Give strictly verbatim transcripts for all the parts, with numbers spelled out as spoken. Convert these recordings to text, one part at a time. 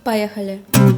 Поехали.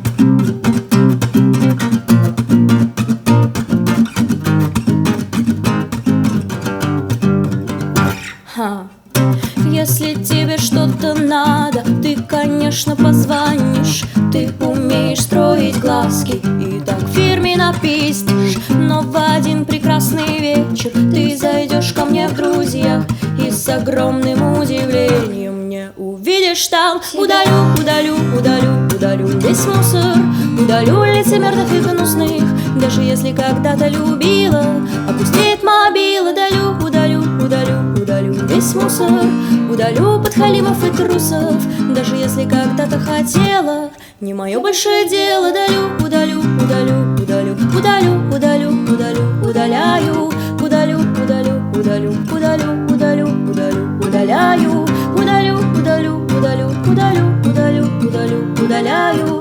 Ха. Если тебе что-то надо, ты, конечно, позвонишь. Ты умеешь строить глазки и так фирменно пиздишь. Но в один прекрасный вечер ты зайдешь ко мне в друзьях и с огромным удивлением не увидишь там. Удалю, удалю, удалю, удалю весь мусор, удалю лицемерных и гнусных. Даже если когда-то любила, опустеет мобила. Удалю, удалю, удалю, удалю весь мусор, удалю подхалимов и трусов. Даже если когда-то хотела, не мое большое дело. Удалю, удалю, удалю, удалю, удалю, удалю, удалю, удаляю, удалю, удалю, удалю, удалю, удалю, удалю, удаляю, удалю, удалю, удалю, удалю, удалю, удалю, удаляю.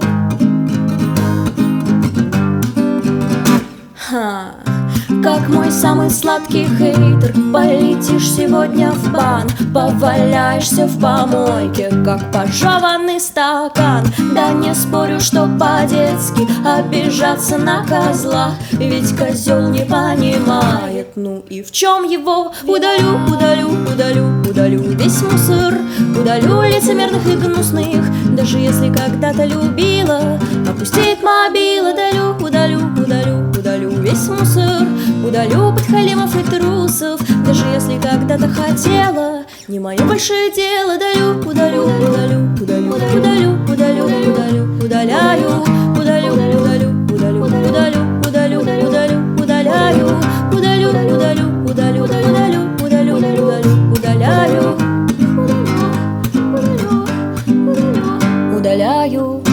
Ха. Как мой самый сладкий хейтер, полетишь сегодня в бан, поваляешься в помойке, как пожеванный стакан. Да не спорю, что по-детски обижаться на козла, ведь козел не понимает, ну и в чем его. Удалю, удалю, удалю, удалю весь мусор, удалю лицемерных и гнусных. Даже если когда-то любила, опустеет мобила. Удалю, удалю, удалю, удалю весь мусор, удалю подхалимов и трусов. Даже если когда-то хотела, не мое большое дело. Удалю, удалю, удалю, удалю, удалю, удалю, удалю, удаляю, удалю, удалю, удалю, удалю, удалю, удалю, удаляю, удалю, удалю, удалю, удалю, удалю, удалю, удаляю, удаляю.